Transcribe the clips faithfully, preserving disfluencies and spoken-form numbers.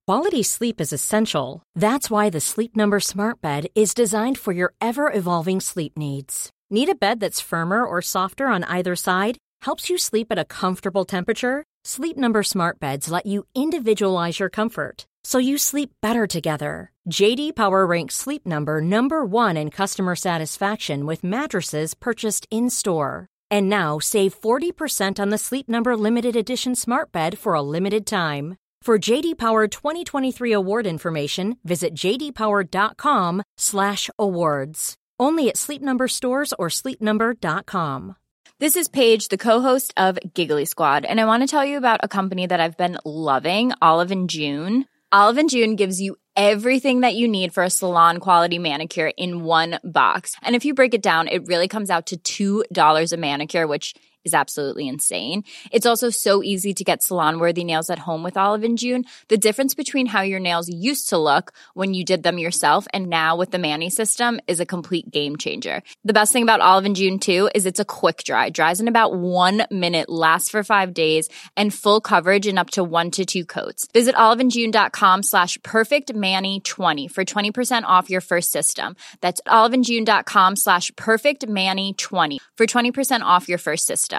Quality sleep is essential. That's why the Sleep Number Smart Bed is designed for your ever-evolving sleep needs. Need a bed that's firmer or softer on either side? Helps you sleep at a comfortable temperature? Sleep Number Smart Beds let you individualize your comfort, so you sleep better together. J D Power ranks Sleep Number number one in customer satisfaction with mattresses purchased in-store. And now, save forty percent on the Sleep Number Limited Edition Smart Bed for a limited time. For J D Power twenty twenty-three award information, visit jdpower.com slash awards. Only at Sleep Number stores or sleep number dot com. This is Paige, the co-host of Giggly Squad, and I want to tell you about a company that I've been loving, Olive and June. Olive and June gives you everything that you need for a salon-quality manicure in one box. And if you break it down, it really comes out to two dollars a manicure, which is absolutely insane. It's also so easy to get salon-worthy nails at home with Olive and June. The difference between how your nails used to look when you did them yourself and now with the Mani system is a complete game changer. The best thing about Olive and June, too, is it's a quick dry. Dries in about one minute, lasts for five days, and full coverage in up to one to two coats. Visit oliveandjune.com slash perfectmani20 for twenty percent off your first system. That's oliveandjune.com slash perfectmani20 for twenty percent off your first system.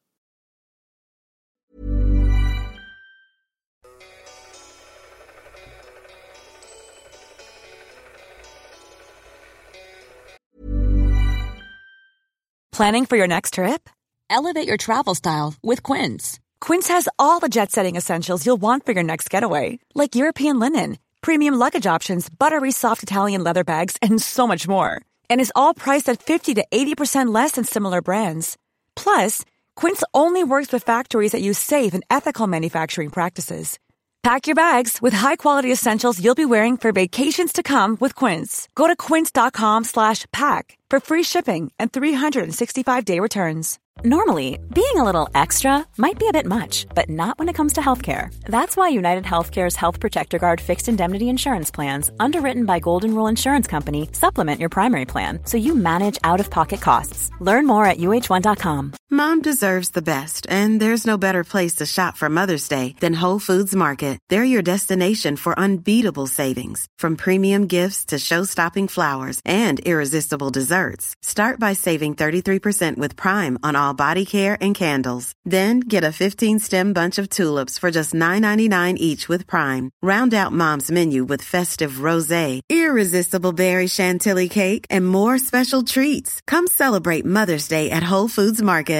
Planning for your next trip? Elevate your travel style with Quince. Quince has all the jet-setting essentials you'll want for your next getaway, like European linen, premium luggage options, buttery soft Italian leather bags, and so much more. And is all priced at fifty to eighty percent less than similar brands. Plus, Quince only works with factories that use safe and ethical manufacturing practices. Pack your bags with high-quality essentials you'll be wearing for vacations to come with Quince. Go to quince.com slash pack for free shipping and three sixty-five day returns. Normally, being a little extra might be a bit much, but not when it comes to healthcare. That's why United Healthcare's Health Protector Guard fixed indemnity insurance plans, underwritten by Golden Rule Insurance Company, supplement your primary plan so you manage out-of-pocket costs. Learn more at U H one dot com. Mom deserves the best, and there's no better place to shop for Mother's Day than Whole Foods Market. They're your destination for unbeatable savings, from premium gifts to show-stopping flowers and irresistible desserts. Start by saving thirty-three percent with Prime on all body care and candles. Then get a fifteen-stem bunch of tulips for just nine ninety-nine each with Prime. Round out Mom's menu with festive rosé, irresistible berry chantilly cake, and more special treats. Come celebrate Mother's Day at Whole Foods Market.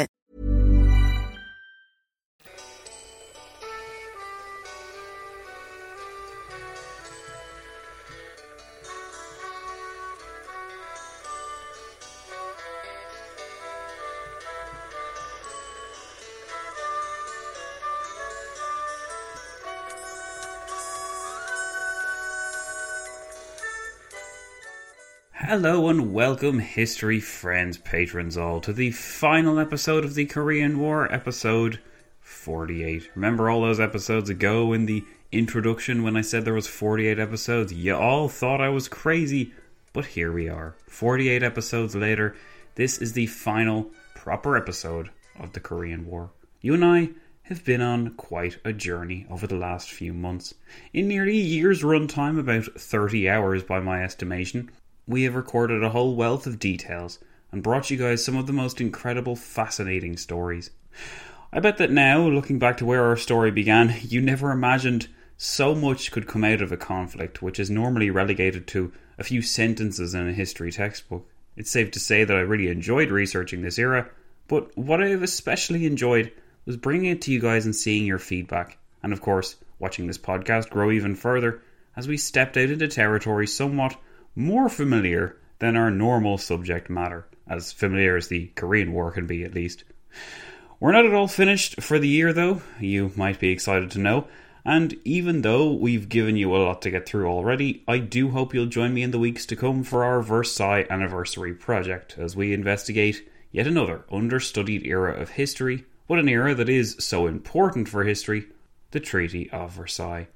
Hello and welcome, history friends, patrons all, to the final episode of the Korean War, episode forty-eight. Remember all those episodes ago in the introduction when I said there was forty-eight episodes? You all thought I was crazy, but here we are. forty-eight episodes later, this is the final proper episode of the Korean War. You and I have been on quite a journey over the last few months. In nearly a year's runtime, about thirty hours by my estimation, we have recorded a whole wealth of details and brought you guys some of the most incredible, fascinating stories. I bet that now, looking back to where our story began, you never imagined so much could come out of a conflict which is normally relegated to a few sentences in a history textbook. It's safe to say that I really enjoyed researching this era, but what I have especially enjoyed was bringing it to you guys and seeing your feedback, and of course, watching this podcast grow even further as we stepped out into territory somewhat more familiar than our normal subject matter, as familiar as the Korean War can be at least. We're not at all finished for the year though, you might be excited to know, and even though we've given you a lot to get through already, I do hope you'll join me in the weeks to come for our Versailles Anniversary project as we investigate yet another understudied era of history, but an era that is so important for history, the Treaty of Versailles.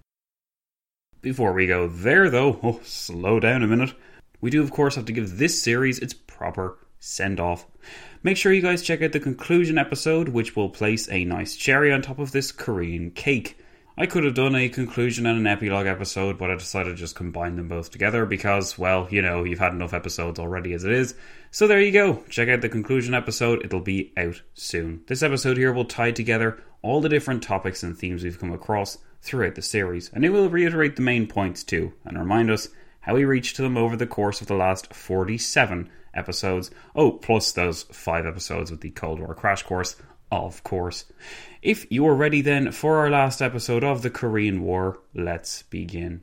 Before we go there though, oh, slow down a minute, we do of course have to give this series its proper send-off. Make sure you guys check out the conclusion episode, which will place a nice cherry on top of this Korean cake. I could have done a conclusion and an epilogue episode, but I decided to just combine them both together because, well, you know, you've had enough episodes already as it is. So there you go. Check out the conclusion episode. It'll be out soon. This episode here will tie together all the different topics and themes we've come across throughout the series, and it will reiterate the main points too, and remind us how we reached to them over the course of the last forty-seven episodes. Oh, plus those five episodes with the Cold War Crash Course, of course. If you are ready then for our last episode of the Korean War, let's begin.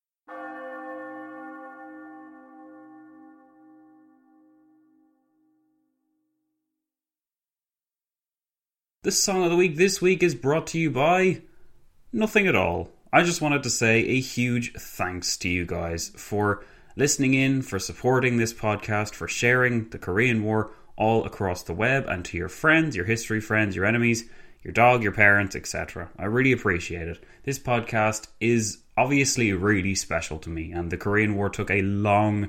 The song of the week this week is brought to you by nothing at all. I just wanted to say a huge thanks to you guys for listening in, for supporting this podcast, for sharing the Korean War all across the web, and to your friends, your history friends, your enemies, your dog, your parents, et cetera. I really appreciate it. This podcast is obviously really special to me, and the Korean War took a long,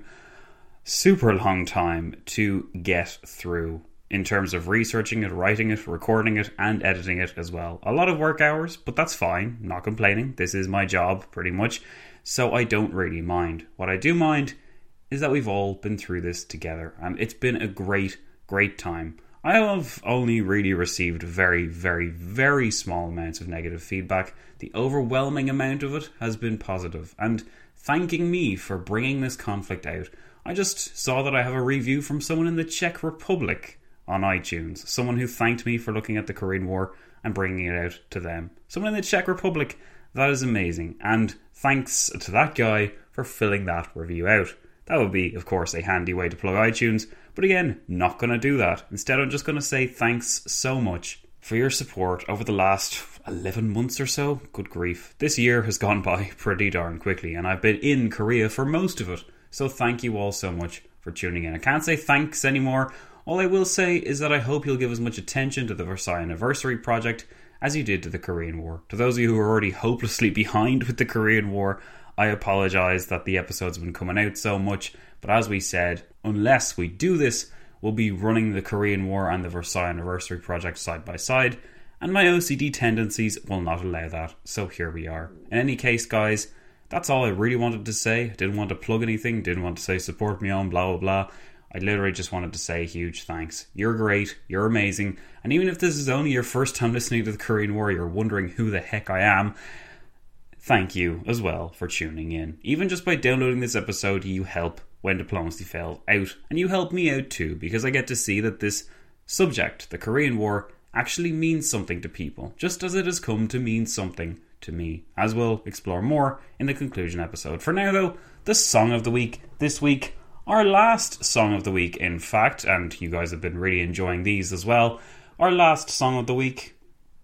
super long time to get through in terms of researching it, writing it, recording it, and editing it as well. A lot of work hours, but that's fine. Not complaining. This is my job, pretty much, so I don't really mind. What I do mind is that we've all been through this together, and it's been a great, great time. I have only really received very, very, very small amounts of negative feedback. The overwhelming amount of it has been positive, and thanking me for bringing this conflict out. I just saw that I have a review from someone in the Czech Republic on iTunes. Someone who thanked me for looking at the Korean War and bringing it out to them. Someone in the Czech Republic. That is amazing. And thanks to that guy for filling that review out. That would be, of course, a handy way to plug iTunes. But again, not going to do that. Instead, I'm just going to say thanks so much for your support over the last eleven months or so. Good grief. This year has gone by pretty darn quickly, and I've been in Korea for most of it. So thank you all so much for tuning in. I can't say thanks anymore. All I will say is that I hope you'll give as much attention to the Versailles Anniversary project as you did to the Korean War. To those of you who are already hopelessly behind with the Korean War, I apologise that the episodes have been coming out so much, but as we said, unless we do this, we'll be running the Korean War and the Versailles Anniversary project side by side, and my O C D tendencies will not allow that, so here we are. In any case, guys, that's all I really wanted to say. Didn't want to plug anything, didn't want to say support me on blah blah blah. I literally just wanted to say a huge thanks. You're great, you're amazing, and even if this is only your first time listening to the Korean War, you're wondering who the heck I am, thank you as well for tuning in. Even just by downloading this episode, you help When Diplomacy Failed out, and you help me out too, because I get to see that this subject, the Korean War, actually means something to people, just as it has come to mean something to me, as we'll explore more in the conclusion episode. For now though, the song of the week this week, our last song of the week in fact, and you guys have been really enjoying these as well, our last song of the week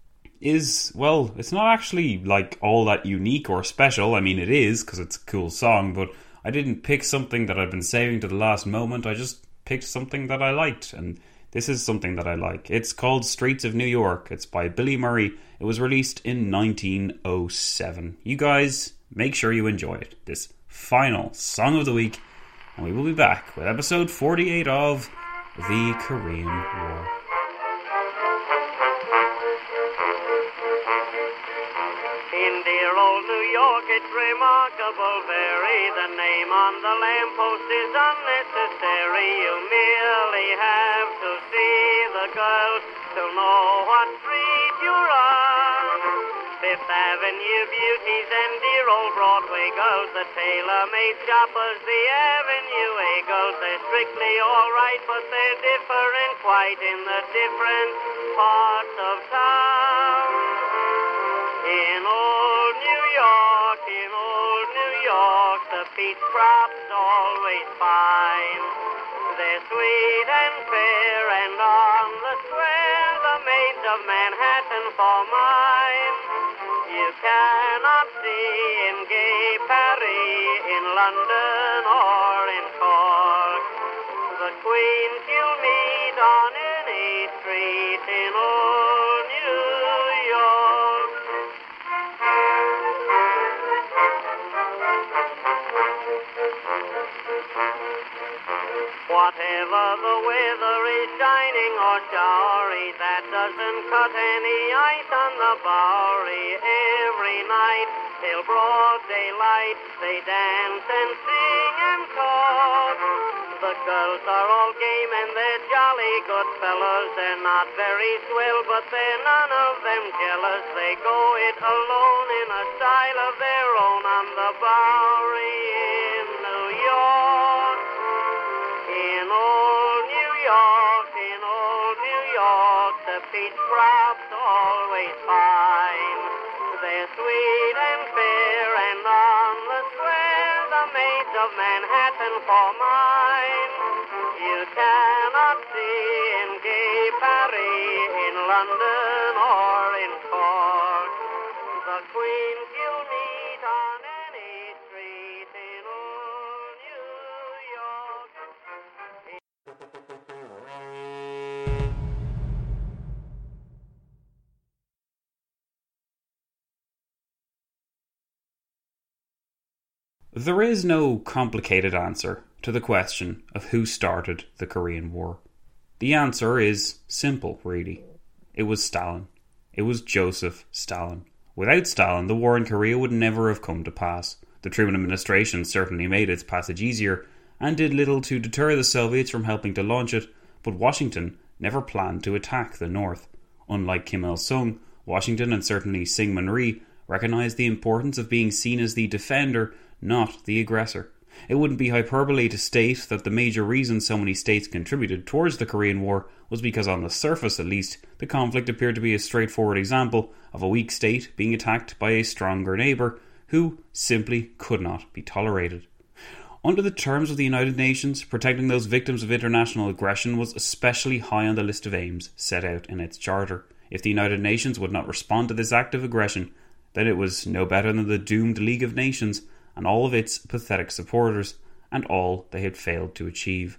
is, well, it's not actually like all that unique or special. I mean, it is, because it's a cool song, but I didn't pick something that I'd been saving to the last moment. I just picked something that I liked, and this is something that I like. It's called Streets of New York. It's by Billy Murray. It was released in nineteen oh seven. You guys, make sure you enjoy it. This final song of the week, and we will be back with episode forty-eight of The Korean War. It's remarkable, very. The name on the lamppost is unnecessary. You merely have to see the girls to know what street you're on. Fifth Avenue beauties and dear old Broadway girls, the tailor-made shoppers, the Avenue A girls. They're strictly all right, but they're different quite in the different parts of town. In old New York, in old New York, the peach crop's always fine. They're sweet and fair, and on the square, the maids of Manhattan fall mine. You cannot see in gay Paris, in London, or in Cork, the queens you'll meet on any street in old New York. Whatever the weather is shining or Bowery, that doesn't cut any ice on the Bowery. Every night till broad daylight they dance and sing and talk. The girls are all game and they're jolly good fellows. They're not very swell, but they're none of them jealous. They go it alone in a style of their own on the Bowery in New York. In old New York, in old New York, the peach crops always fine. They're sweet and fair, and on the square, the maids of Manhattan for mine. You cannot see in gay Paris, in London or in Cork, the queens you'll meet on any street in old New York. There is no complicated answer to the question of who started the Korean War. The answer is simple, really. It was Stalin. It was Joseph Stalin. Without Stalin, the war in Korea would never have come to pass. The Truman administration certainly made its passage easier and did little to deter the Soviets from helping to launch it, but Washington never planned to attack the North. Unlike Kim Il-sung, Washington and certainly Syngman Rhee recognized the importance of being seen as the defender, not the aggressor. It wouldn't be hyperbole to state that the major reason so many states contributed towards the Korean War was because, on the surface at least, the conflict appeared to be a straightforward example of a weak state being attacked by a stronger neighbour who simply could not be tolerated. Under the terms of the United Nations, protecting those victims of international aggression was especially high on the list of aims set out in its charter. If the United Nations would not respond to this act of aggression, then it was no better than the doomed League of Nations and all of its pathetic supporters, and all they had failed to achieve.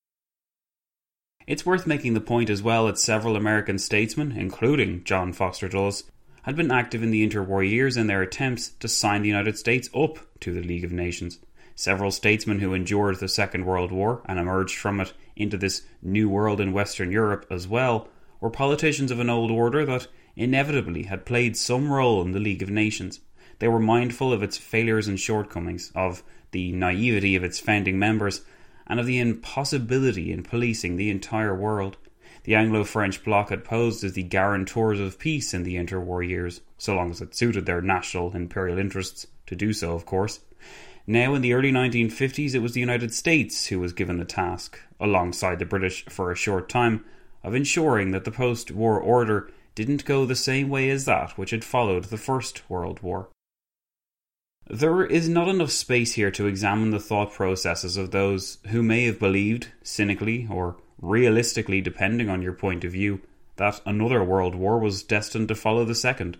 It's worth making the point as well that several American statesmen, including John Foster Dulles, had been active in the interwar years in their attempts to sign the United States up to the League of Nations. Several statesmen who endured the Second World War and emerged from it into this new world in Western Europe as well, were politicians of an old order that inevitably had played some role in the League of Nations. They were mindful of its failures and shortcomings, of the naivety of its founding members, and of the impossibility in policing the entire world. The Anglo-French bloc had posed as the guarantors of peace in the interwar years, so long as it suited their national imperial interests to do so, of course. Now, in the early nineteen fifties, it was the United States who was given the task, alongside the British for a short time, of ensuring that the post-war order didn't go the same way as that which had followed the First World War. There is not enough space here to examine the thought processes of those who may have believed, cynically or realistically depending on your point of view, that another world war was destined to follow the second.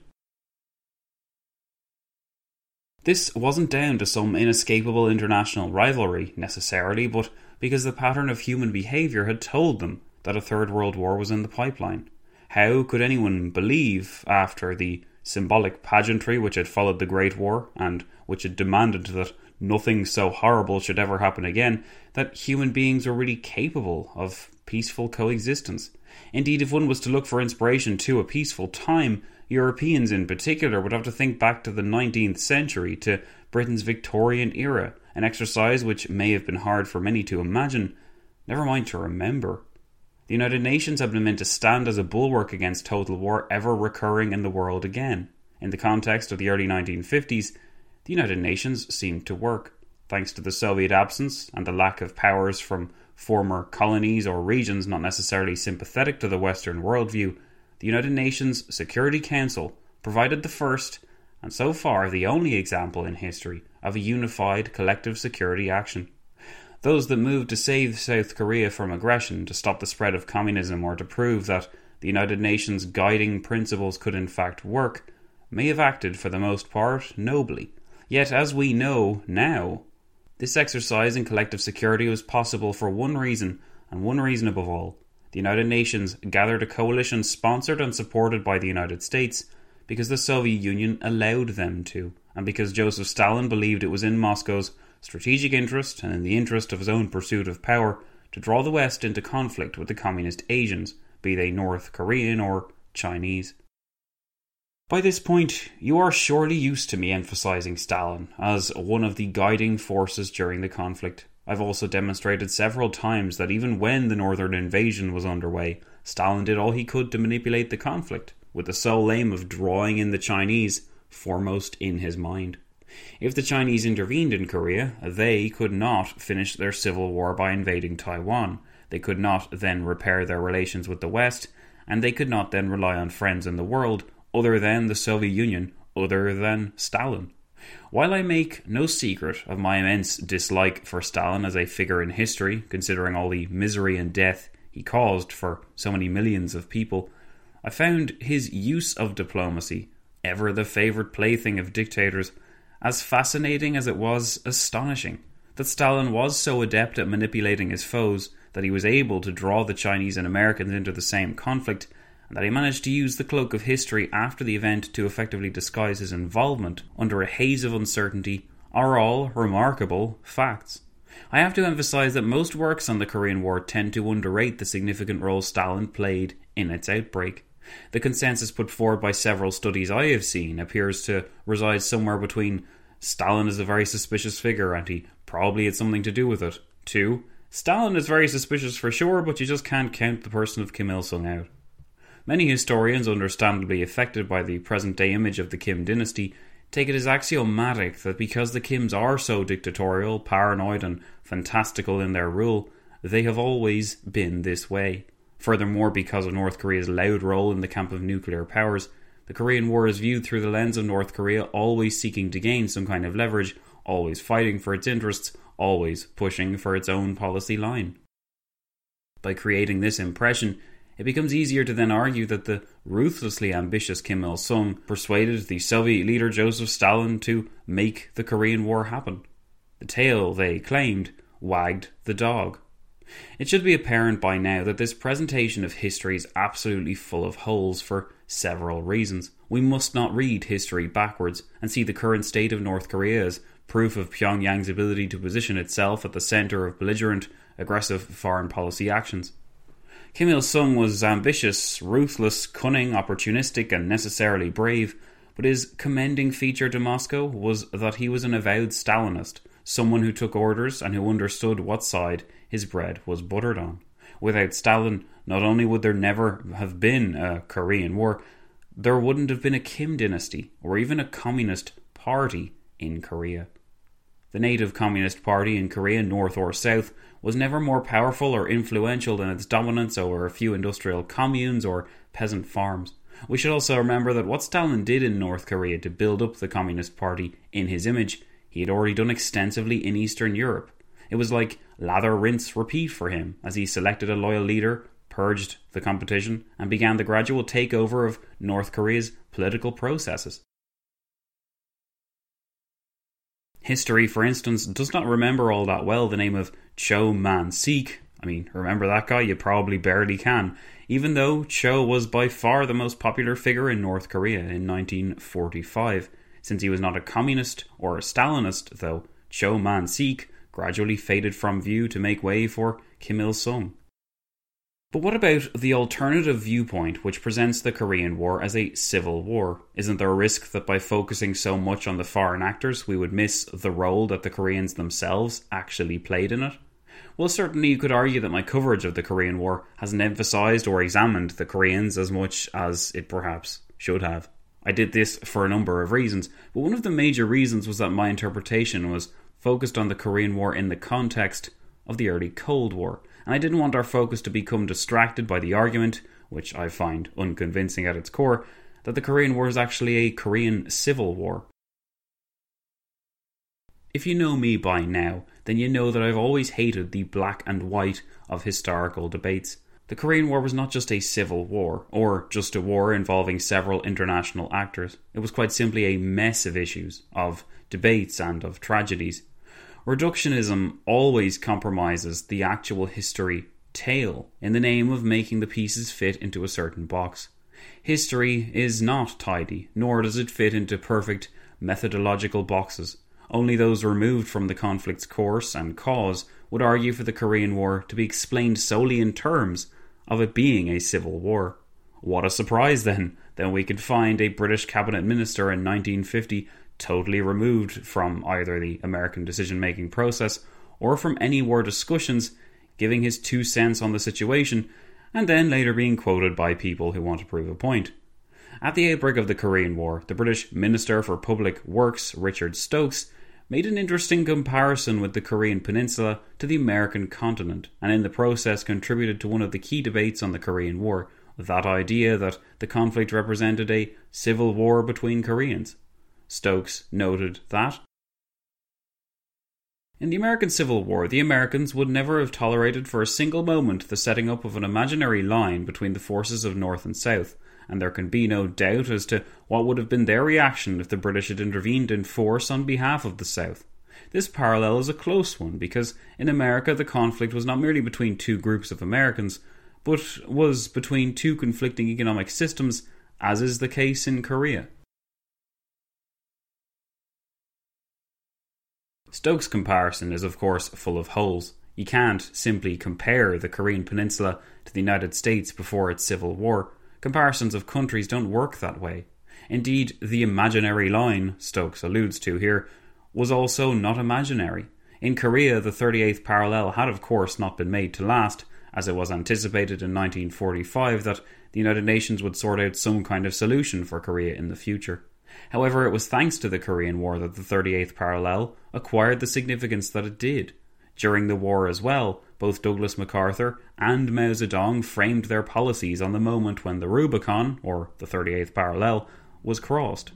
This wasn't down to some inescapable international rivalry, necessarily, but because the pattern of human behaviour had told them that a third world war was in the pipeline. How could anyone believe, after the symbolic pageantry which had followed the Great War, and which had demanded that nothing so horrible should ever happen again, that human beings were really capable of peaceful coexistence? Indeed, if one was to look for inspiration to a peaceful time, Europeans in particular would have to think back to the nineteenth century, to Britain's Victorian era, an exercise which may have been hard for many to imagine, never mind to remember. The United Nations had been meant to stand as a bulwark against total war ever recurring in the world again. In the context of the early nineteen fifties, the United Nations seemed to work. Thanks to the Soviet absence and the lack of powers from former colonies or regions not necessarily sympathetic to the Western worldview, the United Nations Security Council provided the first, and so far the only example in history, of a unified collective security action. Those that moved to save South Korea from aggression, to stop the spread of communism, or to prove that the United Nations' guiding principles could in fact work, may have acted for the most part nobly. Yet, as we know now, this exercise in collective security was possible for one reason, and one reason above all. The United Nations gathered a coalition sponsored and supported by the United States because the Soviet Union allowed them to, and because Joseph Stalin believed it was in Moscow's strategic interest and in the interest of his own pursuit of power to draw the West into conflict with the communist Asians, be they North Korean or Chinese. By this point, you are surely used to me emphasising Stalin as one of the guiding forces during the conflict. I've also demonstrated several times that even when the northern invasion was underway, Stalin did all he could to manipulate the conflict, with the sole aim of drawing in the Chinese foremost in his mind. If the Chinese intervened in Korea, they could not finish their civil war by invading Taiwan. They could not then repair their relations with the West, and they could not then rely on friends in the world other than the Soviet Union, other than Stalin. While I make no secret of my immense dislike for Stalin as a figure in history, considering all the misery and death he caused for so many millions of people, I found his use of diplomacy, ever the favourite plaything of dictators, as fascinating as it was astonishing. That Stalin was so adept at manipulating his foes that he was able to draw the Chinese and Americans into the same conflict, and that he managed to use the cloak of history after the event to effectively disguise his involvement under a haze of uncertainty, are all remarkable facts. I have to emphasise that most works on the Korean War tend to underrate the significant role Stalin played in its outbreak. The consensus put forward by several studies I have seen appears to reside somewhere between Stalin is a very suspicious figure and he probably had something to do with it, two, Stalin is very suspicious for sure, but you just can't count the person of Kim Il-sung out. Many historians, understandably affected by the present-day image of the Kim dynasty, take it as axiomatic that because the Kims are so dictatorial, paranoid and fantastical in their rule, they have always been this way. Furthermore, because of North Korea's loud role in the camp of nuclear powers, the Korean War is viewed through the lens of North Korea always seeking to gain some kind of leverage, always fighting for its interests, always pushing for its own policy line. By creating this impression, it becomes easier to then argue that the ruthlessly ambitious Kim Il-sung persuaded the Soviet leader Joseph Stalin to make the Korean War happen. The tail, they claimed, wagged the dog. It should be apparent by now that this presentation of history is absolutely full of holes for several reasons. We must not read history backwards and see the current state of North Korea as proof of Pyongyang's ability to position itself at the centre of belligerent, aggressive foreign policy actions. Kim Il-sung was ambitious, ruthless, cunning, opportunistic and necessarily brave, but his commending feature to Moscow was that he was an avowed Stalinist, someone who took orders and who understood what side his bread was buttered on. Without Stalin, not only would there never have been a Korean War, there wouldn't have been a Kim dynasty or even a communist party in Korea. The native communist party in Korea, north or south, was never more powerful or influential than its dominance over a few industrial communes or peasant farms. We should also remember that what Stalin did in North Korea to build up the Communist Party in his image, he had already done extensively in Eastern Europe. It was like lather, rinse, repeat for him as he selected a loyal leader, purged the competition, and began the gradual takeover of North Korea's political processes. History, for instance, does not remember all that well the name of Cho Man-sik. I mean, remember that guy? You probably barely can, even though Cho was by far the most popular figure in North Korea in nineteen forty-five. Since he was not a communist or a Stalinist, though, Cho Man-sik gradually faded from view to make way for Kim Il-sung. But what about the alternative viewpoint which presents the Korean War as a civil war? Isn't there a risk that by focusing so much on the foreign actors we would miss the role that the Koreans themselves actually played in it? Well, certainly you could argue that my coverage of the Korean War hasn't emphasised or examined the Koreans as much as it perhaps should have. I did this for a number of reasons, but one of the major reasons was that my interpretation was focused on the Korean War in the context of the early Cold War, and I didn't want our focus to become distracted by the argument, which I find unconvincing at its core, that the Korean War is actually a Korean civil war. If you know me by now, then you know that I've always hated the black and white of historical debates. The Korean War was not just a civil war, or just a war involving several international actors. It was quite simply a mess of issues, of debates and of tragedies. Reductionism always compromises the actual history tale in the name of making the pieces fit into a certain box. History is not tidy, nor does it fit into perfect methodological boxes. Only those removed from the conflict's course and cause would argue for the Korean War to be explained solely in terms of it being a civil war. What a surprise then, that we could find a British cabinet minister in nineteen fifty totally removed from either the American decision-making process or from any war discussions, giving his two cents on the situation, and then later being quoted by people who want to prove a point. At the outbreak of the Korean War, the British Minister for Public Works, Richard Stokes, made an interesting comparison with the Korean Peninsula to the American continent, and in the process contributed to one of the key debates on the Korean War, that idea that the conflict represented a civil war between Koreans. Stokes noted that in the American Civil War, the Americans would never have tolerated for a single moment the setting up of an imaginary line between the forces of North and South, and there can be no doubt as to what would have been their reaction if the British had intervened in force on behalf of the South. This parallel is a close one because in America the conflict was not merely between two groups of Americans, but was between two conflicting economic systems, as is the case in Korea. Stokes' comparison is of course full of holes. You can't simply compare the Korean Peninsula to the United States before its civil war. Comparisons of countries don't work that way. Indeed, the imaginary line Stokes alludes to here was also not imaginary. In Korea, the thirty-eighth parallel had of course not been made to last, as it was anticipated in nineteen forty-five that the United Nations would sort out some kind of solution for Korea in the future. However, it was thanks to the Korean War that the thirty-eighth parallel acquired the significance that it did. During the war as well, both Douglas MacArthur and Mao Zedong framed their policies on the moment when the Rubicon, or the thirty-eighth parallel, was crossed.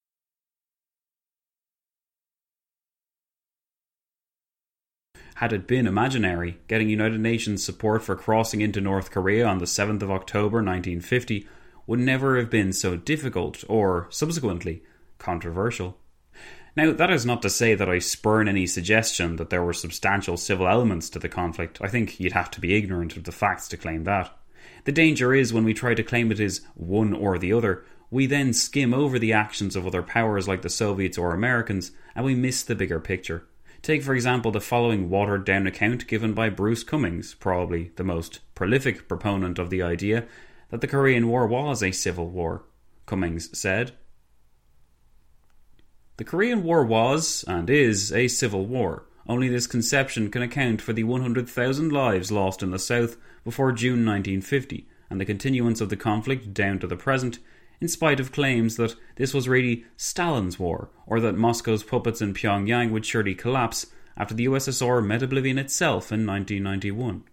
Had it been imaginary, getting United Nations support for crossing into North Korea on the seventh of October nineteen fifty would never have been so difficult or, subsequently, controversial. Now, that is not to say that I spurn any suggestion that there were substantial civil elements to the conflict. I think you'd have to be ignorant of the facts to claim that. The danger is when we try to claim it is one or the other, we then skim over the actions of other powers like the Soviets or Americans, and we miss the bigger picture. Take, for example, the following watered-down account given by Bruce Cummings, probably the most prolific proponent of the idea that the Korean War was a civil war. Cummings said, "The Korean War was, and is, a civil war. Only this conception can account for the one hundred thousand lives lost in the South before June nineteen fifty, and the continuance of the conflict down to the present, in spite of claims that this was really Stalin's war, or that Moscow's puppets in Pyongyang would surely collapse after the U S S R met oblivion itself in nineteen ninety-one.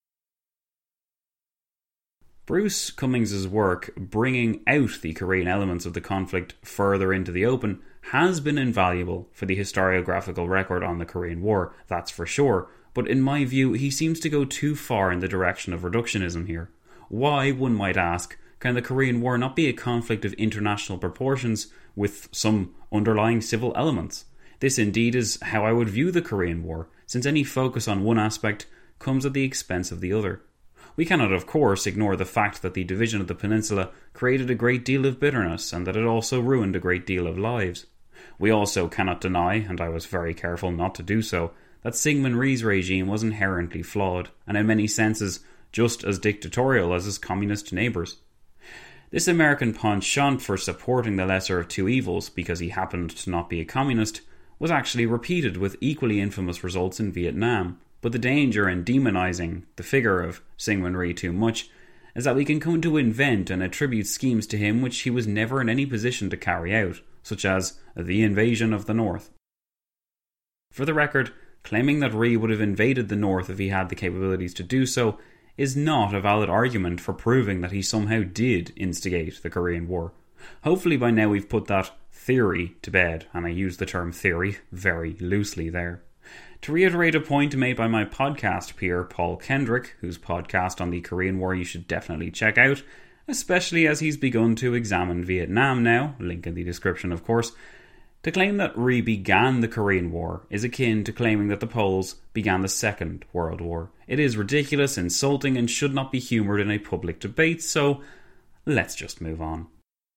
Bruce Cummings' work bringing out the Korean elements of the conflict further into the open has been invaluable for the historiographical record on the Korean War, that's for sure, but in my view he seems to go too far in the direction of reductionism here. Why, one might ask, can the Korean War not be a conflict of international proportions with some underlying civil elements? This indeed is how I would view the Korean War, since any focus on one aspect comes at the expense of the other. We cannot, of course, ignore the fact that the division of the peninsula created a great deal of bitterness and that it also ruined a great deal of lives. We also cannot deny, and I was very careful not to do so, that Syngman Rhee's regime was inherently flawed, and in many senses just as dictatorial as his communist neighbours. This American penchant for supporting the lesser of two evils because he happened to not be a communist was actually repeated with equally infamous results in Vietnam. But the danger in demonising the figure of Syngman Rhee too much is that we can come to invent and attribute schemes to him which he was never in any position to carry out, such as the invasion of the North. For the record, claiming that Rhee would have invaded the North if he had the capabilities to do so is not a valid argument for proving that he somehow did instigate the Korean War. Hopefully by now we've put that theory to bed, and I use the term theory very loosely there. To reiterate a point made by my podcast peer Paul Kendrick, whose podcast on the Korean War you should definitely check out, especially as he's begun to examine Vietnam now, link in the description of course, to claim that Rhee began the Korean War is akin to claiming that the Poles began the Second World War. It is ridiculous, insulting, and should not be humoured in a public debate, so let's just move on.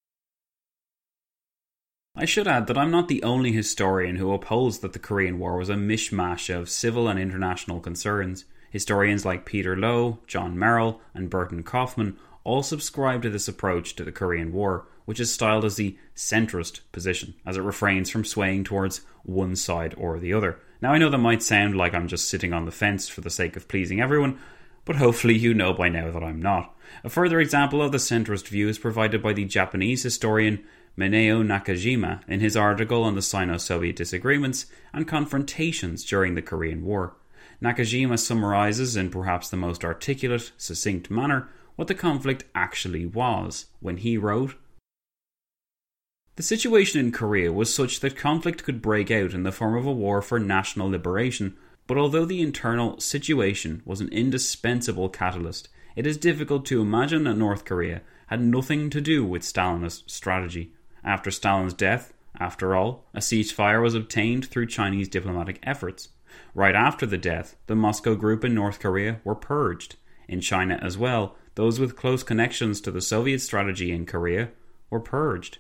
I should add that I'm not the only historian who upholds that the Korean War was a mishmash of civil and international concerns. Historians like Peter Lowe, John Merrill, and Burton Kaufman all subscribe to this approach to the Korean War, which is styled as the centrist position, as it refrains from swaying towards one side or the other. Now, I know that might sound like I'm just sitting on the fence for the sake of pleasing everyone, but hopefully you know by now that I'm not. A further example of the centrist view is provided by the Japanese historian Mineo Nakajima in his article on the Sino-Soviet disagreements and confrontations during the Korean War. Nakajima summarizes in perhaps the most articulate, succinct manner what the conflict actually was when he wrote, "The situation in Korea was such that conflict could break out in the form of a war for national liberation, but although the internal situation was an indispensable catalyst, it is difficult to imagine that North Korea had nothing to do with Stalinist strategy. After Stalin's death, after all, a ceasefire was obtained through Chinese diplomatic efforts. Right after the death, the Moscow group in North Korea were purged. In China as well, those with close connections to the Soviet strategy in Korea were purged."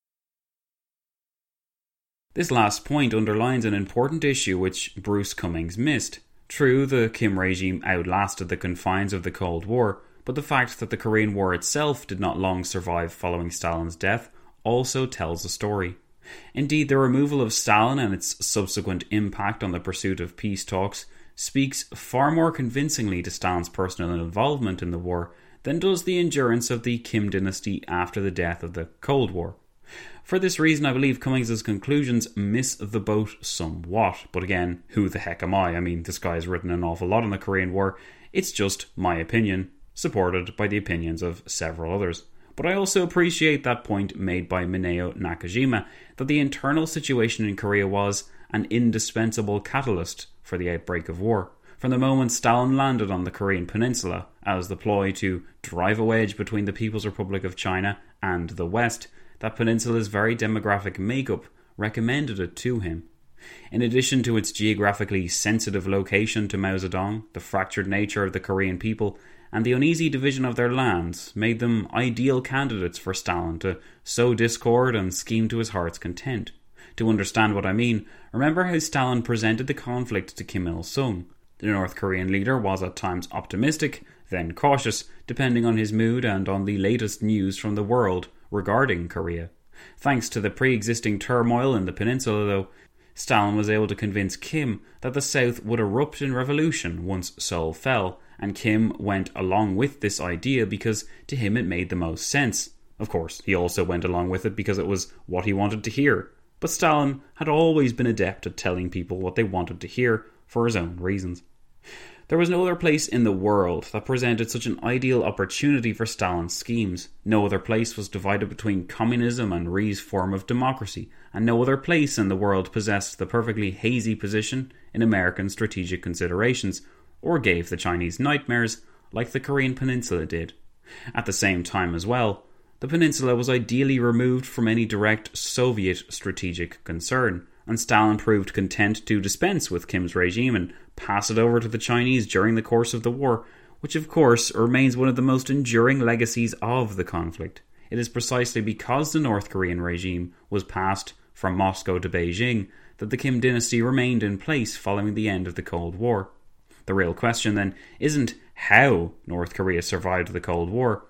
This last point underlines an important issue which Bruce Cummings missed. True, the Kim regime outlasted the confines of the Cold War, but the fact that the Korean War itself did not long survive following Stalin's death also tells a story. Indeed, the removal of Stalin and its subsequent impact on the pursuit of peace talks speaks far more convincingly to Stalin's personal involvement in the war than does the endurance of the Kim dynasty after the death of the Cold War. For this reason, I believe Cummings' conclusions miss the boat somewhat. But again, who the heck am I? I mean, this guy has written an awful lot on the Korean War. It's just my opinion, supported by the opinions of several others. But I also appreciate that point made by Mineo Nakajima, that the internal situation in Korea was an indispensable catalyst for the outbreak of war. From the moment Stalin landed on the Korean peninsula as the ploy to drive a wedge between the People's Republic of China and the West, that peninsula's very demographic makeup recommended it to him. In addition to its geographically sensitive location to Mao Zedong, the fractured nature of the Korean people, and the uneasy division of their lands made them ideal candidates for Stalin to sow discord and scheme to his heart's content. To understand what I mean, remember how Stalin presented the conflict to Kim Il-sung. The North Korean leader was at times optimistic, then cautious, depending on his mood and on the latest news from the world regarding Korea. Thanks to the pre-existing turmoil in the peninsula, though, Stalin was able to convince Kim that the South would erupt in revolution once Seoul fell, and Kim went along with this idea because to him it made the most sense. Of course, he also went along with it because it was what he wanted to hear. But Stalin had always been adept at telling people what they wanted to hear for his own reasons. There was no other place in the world that presented such an ideal opportunity for Stalin's schemes. No other place was divided between communism and Rhee's form of democracy, and no other place in the world possessed the perfectly hazy position in American strategic considerations, or gave the Chinese nightmares like the Korean peninsula did. At the same time as well, the peninsula was ideally removed from any direct Soviet strategic concern, and Stalin proved content to dispense with Kim's regime and pass it over to the Chinese during the course of the war, which of course remains one of the most enduring legacies of the conflict. It is precisely because the North Korean regime was passed from Moscow to Beijing that the Kim dynasty remained in place following the end of the Cold War. The real question then isn't how North Korea survived the Cold War,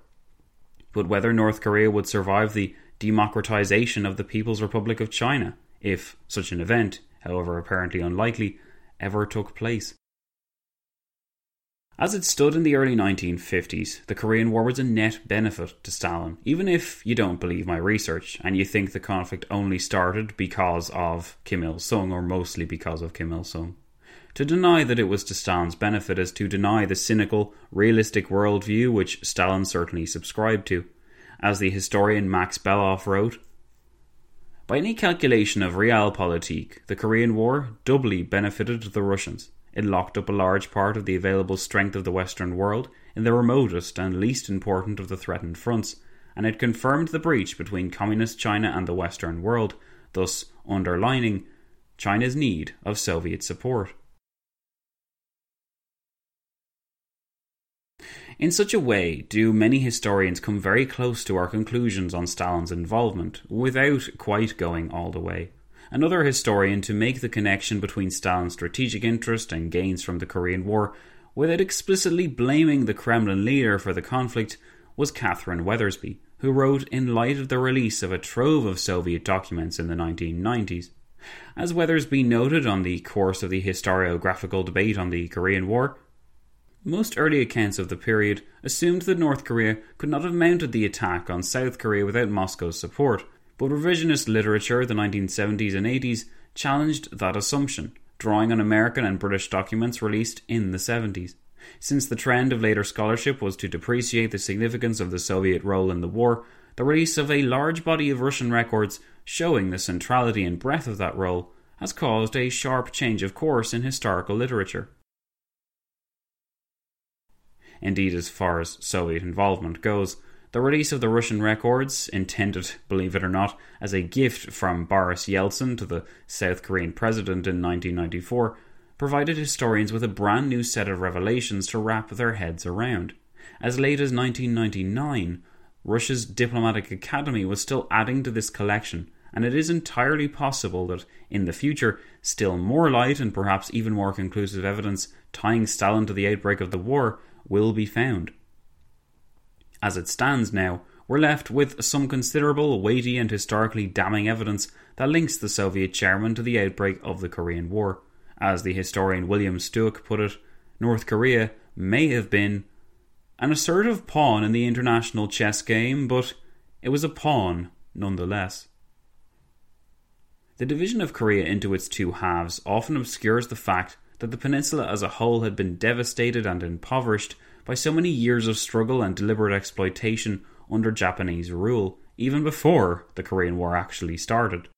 but whether North Korea would survive the democratization of the People's Republic of China, if such an event, however apparently unlikely, ever took place. As it stood in the early nineteen fifties, the Korean War was a net benefit to Stalin, even if you don't believe my research and you think the conflict only started because of Kim Il-sung, or mostly because of Kim Il-sung. To deny that it was to Stalin's benefit is to deny the cynical, realistic worldview which Stalin certainly subscribed to. As the historian Max Beloff wrote, "By any calculation of realpolitik, the Korean War doubly benefited the Russians. It locked up a large part of the available strength of the Western world in the remotest and least important of the threatened fronts, and it confirmed the breach between Communist China and the Western world, thus underlining China's need of Soviet support." In such a way do many historians come very close to our conclusions on Stalin's involvement, without quite going all the way. Another historian to make the connection between Stalin's strategic interest and gains from the Korean War without explicitly blaming the Kremlin leader for the conflict, was Catherine Weathersby, who wrote in light of the release of a trove of Soviet documents in the nineteen nineties. As Weathersby noted on the course of the historiographical debate on the Korean War, most early accounts of the period assumed that North Korea could not have mounted the attack on South Korea without Moscow's support, but revisionist literature of the nineteen seventies and eighties challenged that assumption, drawing on American and British documents released in the seventies. Since the trend of later scholarship was to depreciate the significance of the Soviet role in the war, the release of a large body of Russian records showing the centrality and breadth of that role has caused a sharp change of course in historical literature. Indeed, as far as Soviet involvement goes, the release of the Russian records, intended, believe it or not, as a gift from Boris Yeltsin to the South Korean president in nineteen ninety-four, provided historians with a brand new set of revelations to wrap their heads around. As late as nineteen ninety-nine, Russia's Diplomatic Academy was still adding to this collection, and it is entirely possible that, in the future, still more light and perhaps even more conclusive evidence tying Stalin to the outbreak of the war will be found. As it stands now, we're left with some considerable, weighty and historically damning evidence that links the Soviet chairman to the outbreak of the Korean War. As the historian William Stuck put it, North Korea may have been an assertive pawn in the international chess game, but it was a pawn nonetheless. The division of Korea into its two halves often obscures the fact that the peninsula as a whole had been devastated and impoverished by so many years of struggle and deliberate exploitation under Japanese rule, even before the Korean War actually started.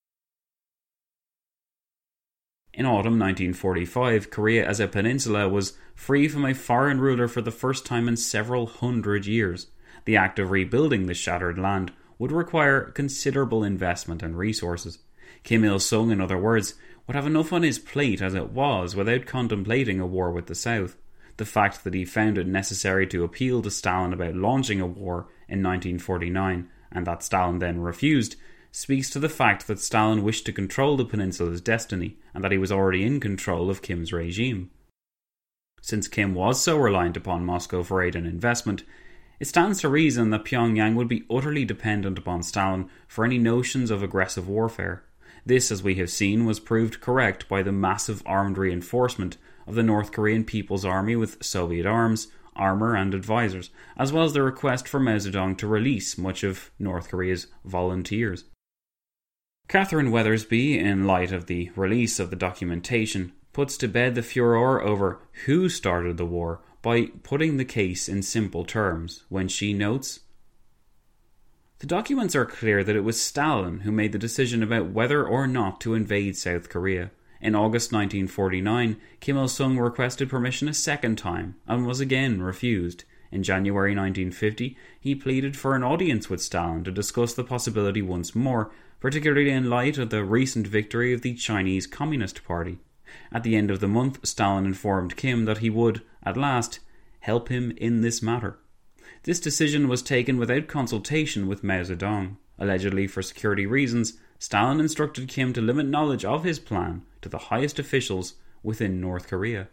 In autumn nineteen forty-five, Korea as a peninsula was free from a foreign ruler for the first time in several hundred years. The act of rebuilding this shattered land would require considerable investment and resources. Kim Il-sung, in other words, would have enough on his plate as it was without contemplating a war with the South. The fact that he found it necessary to appeal to Stalin about launching a war in nineteen forty-nine, and that Stalin then refused, speaks to the fact that Stalin wished to control the peninsula's destiny, and that he was already in control of Kim's regime. Since Kim was so reliant upon Moscow for aid and investment, it stands to reason that Pyongyang would be utterly dependent upon Stalin for any notions of aggressive warfare. This, as we have seen, was proved correct by the massive armed reinforcement of the North Korean People's Army with Soviet arms, armour and advisors, as well as the request for Mao Zedong to release much of North Korea's volunteers. Catherine Weathersby, in light of the release of the documentation, puts to bed the furor over who started the war by putting the case in simple terms when she notes, "The documents are clear that it was Stalin who made the decision about whether or not to invade South Korea. In August nineteen forty-nine, Kim Il-sung requested permission a second time and was again refused. In January nineteen fifty, he pleaded for an audience with Stalin to discuss the possibility once more, particularly in light of the recent victory of the Chinese Communist Party. At the end of the month, Stalin informed Kim that he would, at last, help him in this matter. This decision was taken without consultation with Mao Zedong. Allegedly for security reasons, Stalin instructed Kim to limit knowledge of his plan to the highest officials within North Korea."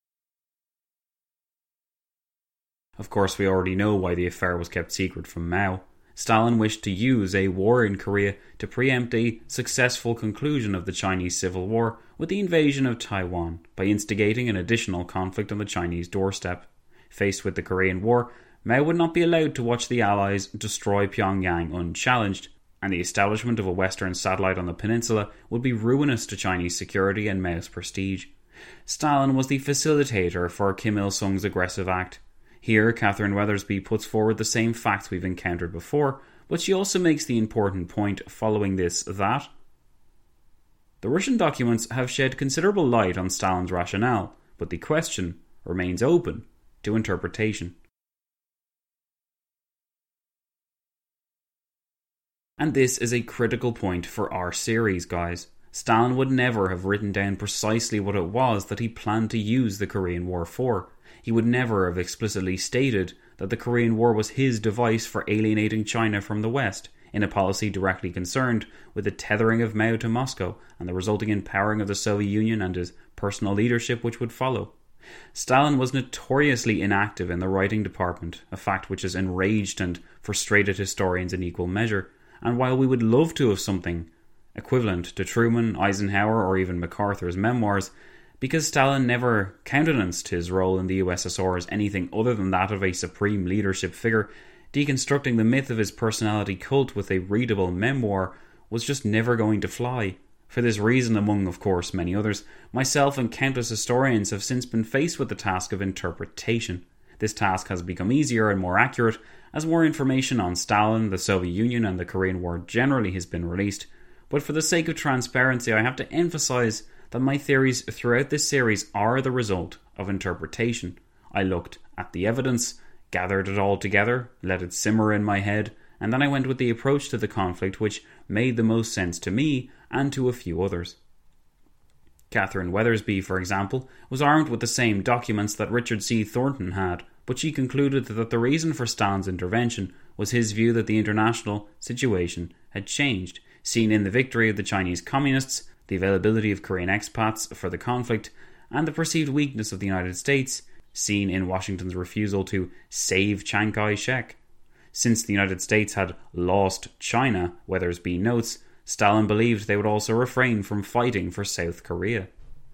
Of course, we already know why the affair was kept secret from Mao. Stalin wished to use a war in Korea to preempt a successful conclusion of the Chinese Civil War with the invasion of Taiwan by instigating an additional conflict on the Chinese doorstep. Faced with the Korean War, Mao would not be allowed to watch the Allies destroy Pyongyang unchallenged, and the establishment of a Western satellite on the peninsula would be ruinous to Chinese security and Mao's prestige. Stalin was the facilitator for Kim Il-sung's aggressive act. Here, Catherine Weathersby puts forward the same facts we've encountered before, but she also makes the important point following this that the Russian documents have shed considerable light on Stalin's rationale, but the question remains open to interpretation. And this is a critical point for our series, guys. Stalin would never have written down precisely what it was that he planned to use the Korean War for. He would never have explicitly stated that the Korean War was his device for alienating China from the West, in a policy directly concerned with the tethering of Mao to Moscow and the resulting empowering of the Soviet Union and his personal leadership which would follow. Stalin was notoriously inactive in the writing department, a fact which has enraged and frustrated historians in equal measure, and while we would love to have something equivalent to Truman, Eisenhower, or even MacArthur's memoirs, because Stalin never countenanced his role in the U S S R as anything other than that of a supreme leadership figure, deconstructing the myth of his personality cult with a readable memoir was just never going to fly. For this reason, among, of course, many others, myself and countless historians have since been faced with the task of interpretation. This task has become easier and more accurate as more information on Stalin, the Soviet Union, and the Korean War generally has been released. But for the sake of transparency, I have to emphasize that my theories throughout this series are the result of interpretation. I looked at the evidence, gathered it all together, let it simmer in my head, and then I went with the approach to the conflict which made the most sense to me and to a few others. Catherine Weathersby, for example, was armed with the same documents that Richard C. Thornton had, but she concluded that the reason for Stalin's intervention was his view that the international situation had changed, seen in the victory of the Chinese Communists, the availability of Korean expats for the conflict, and the perceived weakness of the United States, seen in Washington's refusal to save Chiang Kai-shek. Since the United States had lost China, Weathersby notes, Stalin believed they would also refrain from fighting for South Korea.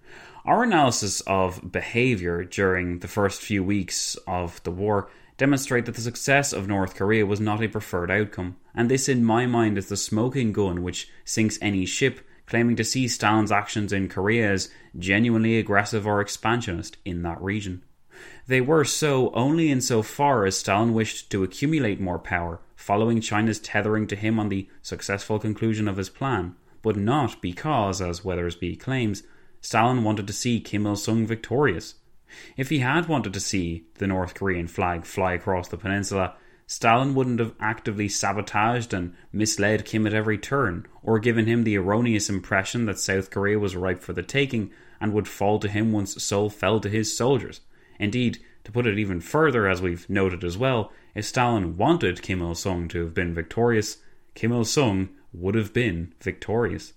Our analysis of behaviour during the first few weeks of the war demonstrate that the success of North Korea was not a preferred outcome, and this in my mind is the smoking gun which sinks any ship claiming to see Stalin's actions in Korea as genuinely aggressive or expansionist in that region. They were so only insofar as Stalin wished to accumulate more power, following China's tethering to him on the successful conclusion of his plan, but not because, as Weathersby claims, Stalin wanted to see Kim Il-sung victorious. If he had wanted to see the North Korean flag fly across the peninsula, Stalin wouldn't have actively sabotaged and misled Kim at every turn, or given him the erroneous impression that South Korea was ripe for the taking and would fall to him once Seoul fell to his soldiers. Indeed, to put it even further, as we've noted as well, if Stalin wanted Kim Il-sung to have been victorious, Kim Il-sung would have been victorious.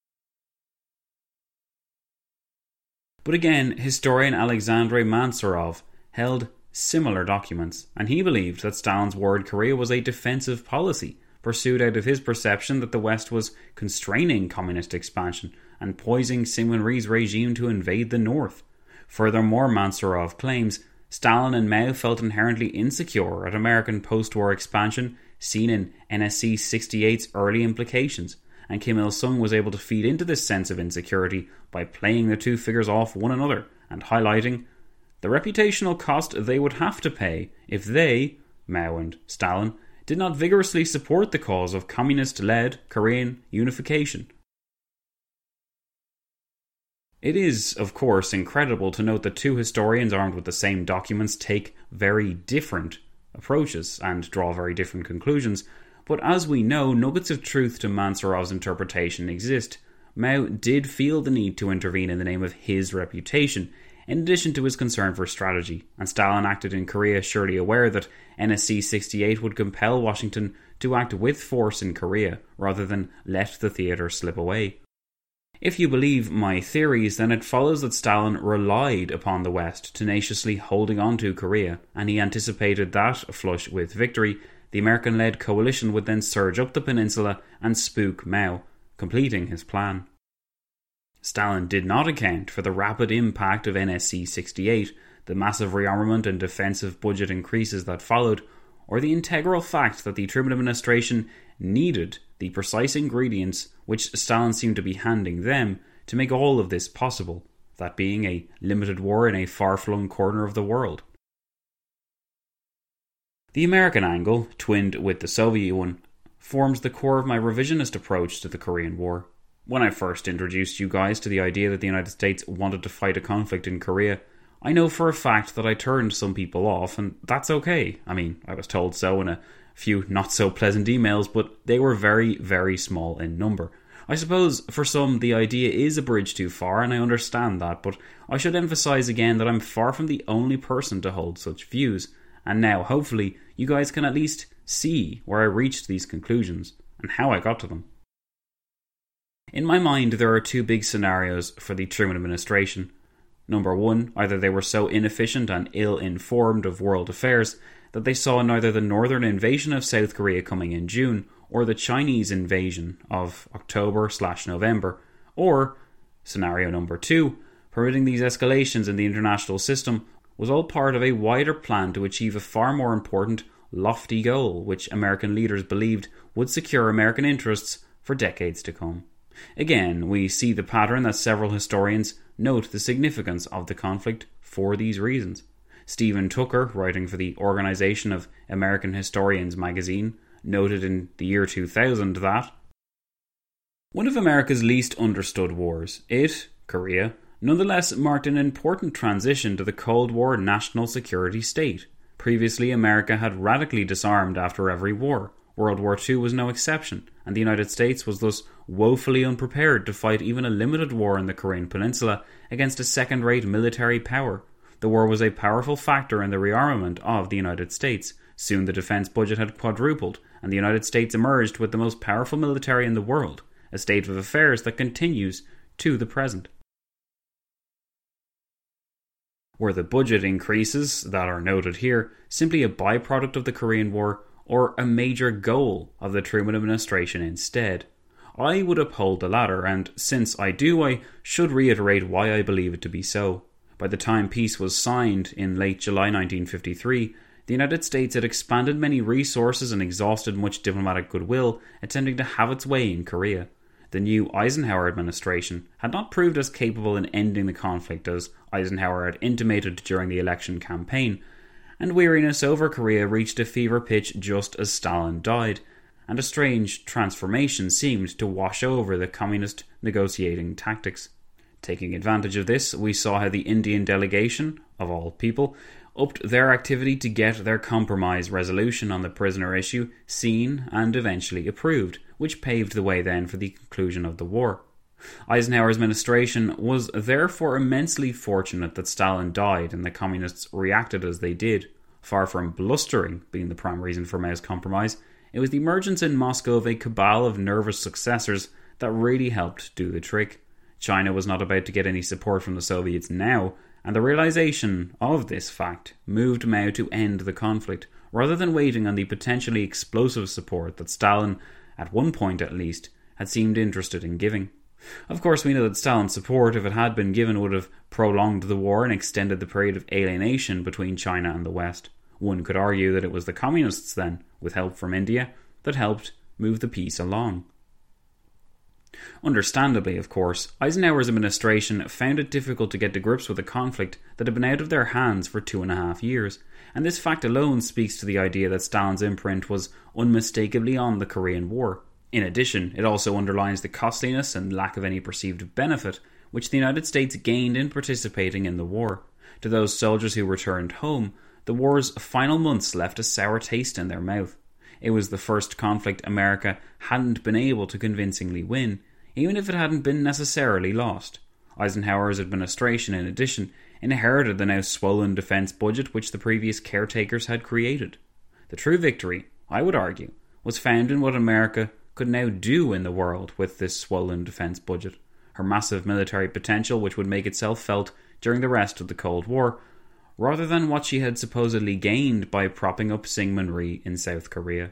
But again, historian Alexandre Mansurov held similar documents, and he believed that Stalin's war in Korea was a defensive policy, pursued out of his perception that the West was constraining communist expansion and poising Syngman Rhee's regime to invade the North. Furthermore, Mansurov claims Stalin and Mao felt inherently insecure at American post-war expansion seen in N S C sixty-eight's early implications, and Kim Il-sung was able to feed into this sense of insecurity by playing the two figures off one another and highlighting the reputational cost they would have to pay if they, Mao and Stalin, did not vigorously support the cause of communist-led Korean unification. It is, of course, incredible to note that two historians armed with the same documents take very different approaches and draw very different conclusions, but as we know, nuggets of truth to Mansurov's interpretation exist. Mao did feel the need to intervene in the name of his reputation, in addition to his concern for strategy, and Stalin acted in Korea surely aware that N S C sixty-eight would compel Washington to act with force in Korea rather than let the theatre slip away. If you believe my theories, then it follows that Stalin relied upon the West tenaciously holding on to Korea, and he anticipated that, flush with victory, the American-led coalition would then surge up the peninsula and spook Mao, completing his plan. Stalin did not account for the rapid impact of N S C sixty-eight, the massive rearmament and defensive budget increases that followed, or the integral fact that the Truman administration needed the precise ingredients which Stalin seemed to be handing them to make all of this possible, that being a limited war in a far-flung corner of the world. The American angle, twinned with the Soviet one, forms the core of my revisionist approach to the Korean War. When I first introduced you guys to the idea that the United States wanted to fight a conflict in Korea, I know for a fact that I turned some people off, and that's okay. I mean, I was told so in a few not-so-pleasant emails, but they were very, very small in number. I suppose for some the idea is a bridge too far, and I understand that, but I should emphasise again that I'm far from the only person to hold such views, and now, hopefully, you guys can at least see where I reached these conclusions, and how I got to them. In my mind, there are two big scenarios for the Truman administration. Number one, either they were so inefficient and ill-informed of world affairs that they saw neither the northern invasion of South Korea coming in June or the Chinese invasion of October slash November, or, scenario number two, permitting these escalations in the international system was all part of a wider plan to achieve a far more important, lofty goal which American leaders believed would secure American interests for decades to come. Again, we see the pattern that several historians note the significance of the conflict for these reasons. Stephen Tucker, writing for the Organization of American Historians magazine, noted in the year two thousand that one of America's least understood wars, it, Korea, nonetheless marked an important transition to the Cold War national security state. Previously, America had radically disarmed after every war. World War Two was no exception, and the United States was thus woefully unprepared to fight even a limited war in the Korean Peninsula against a second-rate military power. The war was a powerful factor in the rearmament of the United States. Soon the defense budget had quadrupled, and the United States emerged with the most powerful military in the world, a state of affairs that continues to the present. Were the budget increases that are noted here simply a byproduct of the Korean War, or a major goal of the Truman administration instead? I would uphold the latter, and since I do, I should reiterate why I believe it to be so. By the time peace was signed in late July nineteen fifty-three, the United States had expanded many resources and exhausted much diplomatic goodwill, attempting to have its way in Korea. The new Eisenhower administration had not proved as capable in ending the conflict as Eisenhower had intimated during the election campaign, and weariness over Korea reached a fever pitch just as Stalin died, and a strange transformation seemed to wash over the communist negotiating tactics. Taking advantage of this, we saw how the Indian delegation, of all people, upped their activity to get their compromise resolution on the prisoner issue seen and eventually approved, which paved the way then for the conclusion of the war. Eisenhower's administration was therefore immensely fortunate that Stalin died and the communists reacted as they did. Far from blustering being the prime reason for Mao's compromise, it was the emergence in Moscow of a cabal of nervous successors that really helped do the trick. China was not about to get any support from the Soviets now, and the realization of this fact moved Mao to end the conflict, rather than waiting on the potentially explosive support that Stalin, at one point at least, had seemed interested in giving. Of course, we know that Stalin's support, if it had been given, would have prolonged the war and extended the period of alienation between China and the West. One could argue that it was the communists then, with help from India, that helped move the peace along. Understandably, of course, Eisenhower's administration found it difficult to get to grips with a conflict that had been out of their hands for two and a half years, and this fact alone speaks to the idea that Stalin's imprint was unmistakably on the Korean War. In addition, it also underlines the costliness and lack of any perceived benefit which the United States gained in participating in the war. To those soldiers who returned home, the war's final months left a sour taste in their mouth. It was the first conflict America hadn't been able to convincingly win, even if it hadn't been necessarily lost. Eisenhower's administration, in addition, inherited the now swollen defence budget which the previous caretakers had created. The true victory, I would argue, was found in what America could now do in the world with this swollen defence budget. Her massive military potential, which would make itself felt during the rest of the Cold War, rather than what she had supposedly gained by propping up Syngman Rhee in South Korea.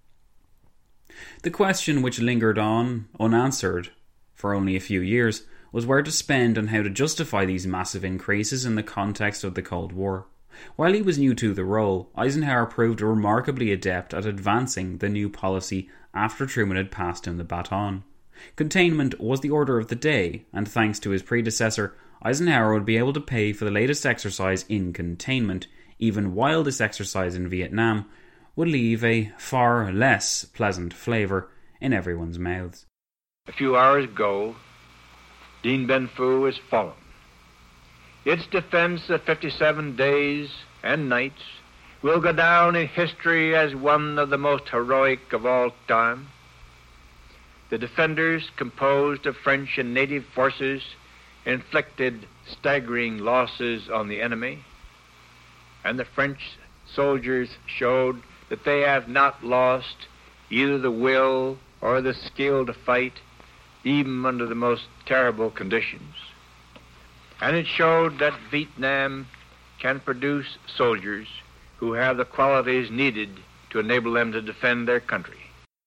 The question which lingered on, unanswered, for only a few years, was where to spend and how to justify these massive increases in the context of the Cold War. While he was new to the role, Eisenhower proved remarkably adept at advancing the new policy after Truman had passed him the baton. Containment was the order of the day, and thanks to his predecessor, Eisenhower would be able to pay for the latest exercise in containment, even while this exercise in Vietnam would leave a far less pleasant flavour in everyone's mouths. A few hours ago, Dien Bien Phu is fallen. Its defense of fifty-seven days and nights will go down in history as one of the most heroic of all time. The defenders, composed of French and native forces, inflicted staggering losses on the enemy, and the French soldiers showed that they have not lost either the will or the skill to fight, even under the most terrible conditions. And it showed that Vietnam can produce soldiers who have the qualities needed to enable them to defend their country.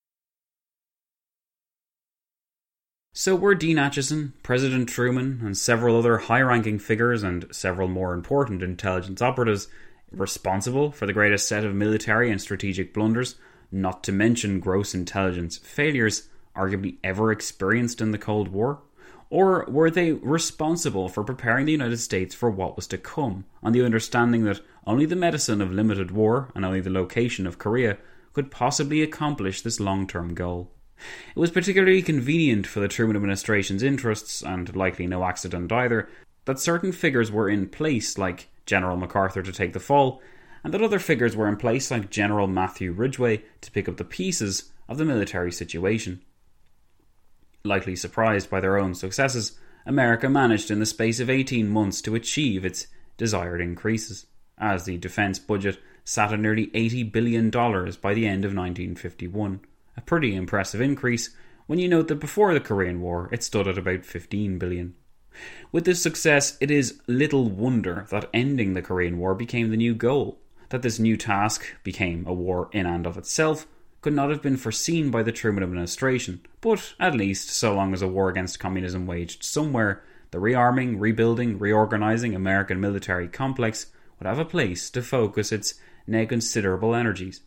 So were Dean Acheson, President Truman, and several other high-ranking figures and several more important intelligence operatives responsible for the greatest set of military and strategic blunders, not to mention gross intelligence failures, arguably ever experienced in the Cold War? Or were they responsible for preparing the United States for what was to come, on the understanding that only the medicine of limited war and only the location of Korea could possibly accomplish this long-term goal? It was particularly convenient for the Truman administration's interests, and likely no accident either, that certain figures were in place, like General MacArthur, to take the fall, and that other figures were in place, like General Matthew Ridgway, to pick up the pieces of the military situation. Likely surprised by their own successes, America managed in the space of eighteen months to achieve its desired increases, as the defence budget sat at nearly eighty billion dollars by the end of nineteen fifty-one. A pretty impressive increase when you note that before the Korean War it stood at about fifteen billion dollars. With this success, it is little wonder that ending the Korean War became the new goal. That this new task became a war in and of itself could not have been foreseen by the Truman administration, but at least so long as a war against communism waged somewhere, the rearming, rebuilding, reorganising American military complex would have a place to focus its now considerable energies.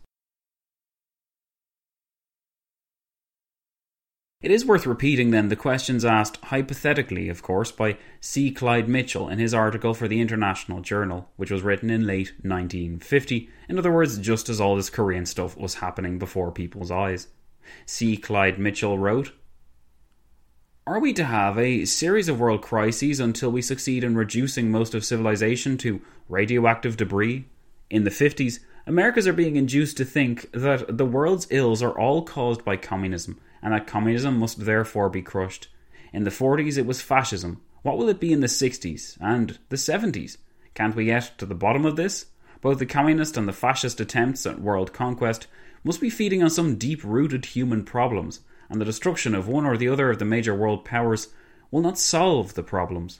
It is worth repeating then the questions asked hypothetically, of course, by C. Clyde Mitchell in his article for the International Journal, which was written in late nineteen fifty, in other words, just as all this Korean stuff was happening before people's eyes. C. Clyde Mitchell wrote, "Are we to have a series of world crises until we succeed in reducing most of civilization to radioactive debris? In the fifties, Americans are being induced to think that the world's ills are all caused by communism, and that communism must therefore be crushed. In the forties it was fascism. What will it be in the sixties and the seventies? Can't we get to the bottom of this? Both the communist and the fascist attempts at world conquest must be feeding on some deep-rooted human problems, and the destruction of one or the other of the major world powers will not solve the problems."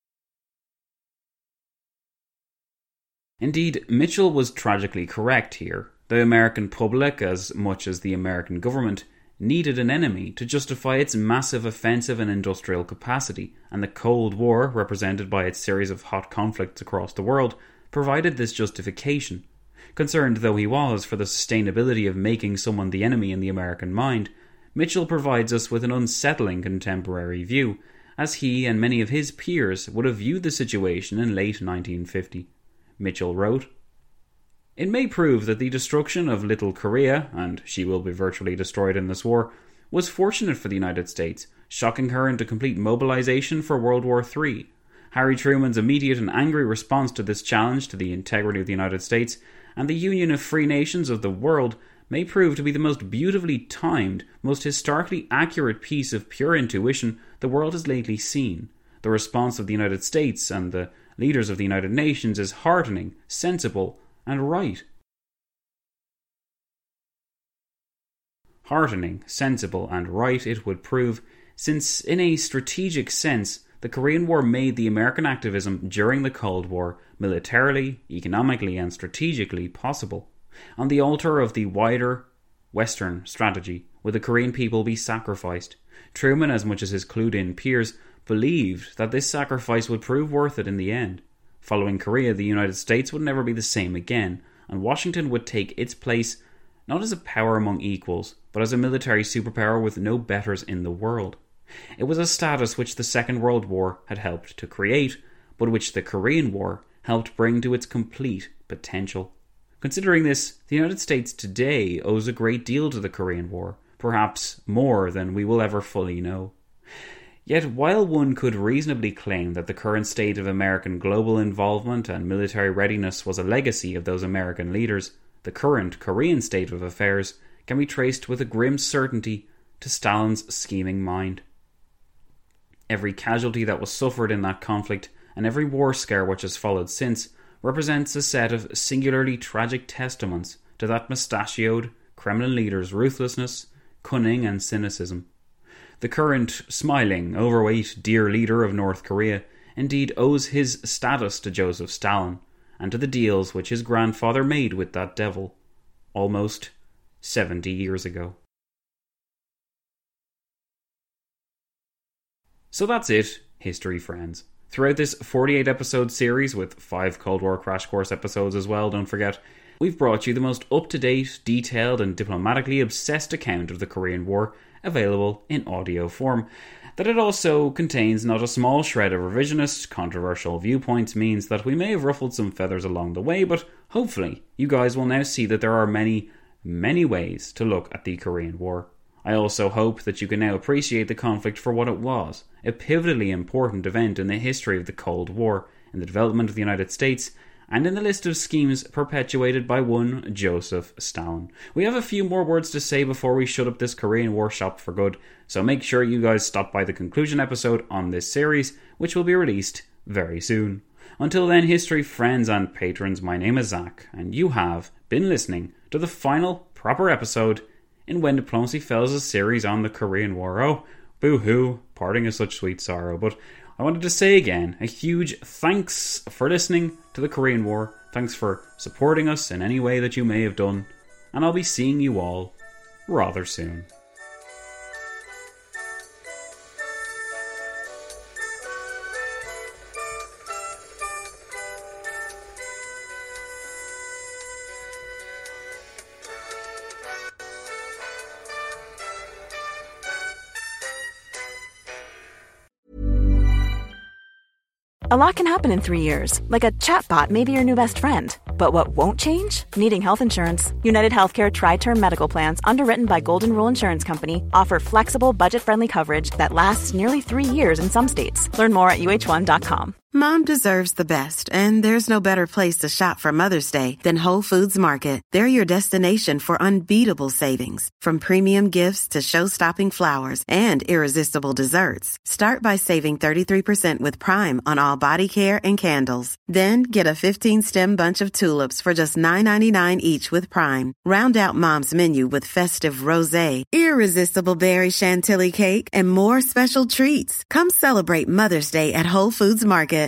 Indeed, Mitchell was tragically correct here. The American public, as much as the American government, needed an enemy to justify its massive offensive and industrial capacity, and the Cold War, represented by its series of hot conflicts across the world, provided this justification. Concerned though he was for the sustainability of making someone the enemy in the American mind, Mitchell provides us with an unsettling contemporary view, as he and many of his peers would have viewed the situation in late nineteen fifty. Mitchell wrote, "It may prove that the destruction of Little Korea, and she will be virtually destroyed in this war, was fortunate for the United States, shocking her into complete mobilization for World War Three. Harry Truman's immediate and angry response to this challenge to the integrity of the United States and the union of free nations of the world may prove to be the most beautifully timed, most historically accurate piece of pure intuition the world has lately seen. The response of the United States and the leaders of the United Nations is heartening, sensible, and right." Heartening, sensible, and right it would prove, since in a strategic sense, the Korean War made the American activism during the Cold War militarily, economically, and strategically possible. On the altar of the wider Western strategy would the Korean people be sacrificed. Truman, as much as his clued-in peers, believed that this sacrifice would prove worth it in the end. Following Korea, the United States would never be the same again, and Washington would take its place not as a power among equals, but as a military superpower with no betters in the world. It was a status which the Second World War had helped to create, but which the Korean War helped bring to its complete potential. Considering this, the United States today owes a great deal to the Korean War, perhaps more than we will ever fully know. Yet while one could reasonably claim that the current state of American global involvement and military readiness was a legacy of those American leaders, the current Korean state of affairs can be traced with a grim certainty to Stalin's scheming mind. Every casualty that was suffered in that conflict, and every war scare which has followed since, represents a set of singularly tragic testaments to that mustachioed Kremlin leader's ruthlessness, cunning, and cynicism. The current, smiling, overweight, dear leader of North Korea indeed owes his status to Joseph Stalin and to the deals which his grandfather made with that devil almost seventy years ago. So that's it, history friends. Throughout this forty-eight episode series, with five Cold War Crash Course episodes as well, don't forget, we've brought you the most up-to-date, detailed and diplomatically obsessed account of the Korean War available in audio form. That it also contains not a small shred of revisionist, controversial viewpoints means that we may have ruffled some feathers along the way, but hopefully you guys will now see that there are many, many ways to look at the Korean War. I also hope that you can now appreciate the conflict for what it was, a pivotally important event in the history of the Cold War, in the development of the United States, and in the list of schemes perpetuated by one Joseph Stalin. We have a few more words to say before we shut up this Korean War shop for good, so make sure you guys stop by the conclusion episode on this series, which will be released very soon. Until then, history friends and patrons, my name is Zach, and you have been listening to the final proper episode in When Diplomacy Fails' series on the Korean War. Oh, boo-hoo, parting is such sweet sorrow. But I wanted to say again, a huge thanks for listening to the Korean War. Thanks for supporting us in any way that you may have done. And I'll be seeing you all rather soon. A lot can happen in three years, like a chatbot may be your new best friend. But what won't change? Needing health insurance. United Healthcare Tri-Term Medical Plans, underwritten by Golden Rule Insurance Company, offer flexible, budget-friendly coverage that lasts nearly three years in some states. Learn more at U H one dot com. Mom deserves the best, and there's no better place to shop for Mother's Day than Whole Foods Market. They're your destination for unbeatable savings, from premium gifts to show-stopping flowers and irresistible desserts. Start by saving thirty-three percent with Prime on all body care and candles. Then get a fifteen-stem bunch of tulips for just nine ninety-nine each with Prime. Round out Mom's menu with festive rosé, irresistible berry chantilly cake, and more special treats. Come celebrate Mother's Day at Whole Foods Market.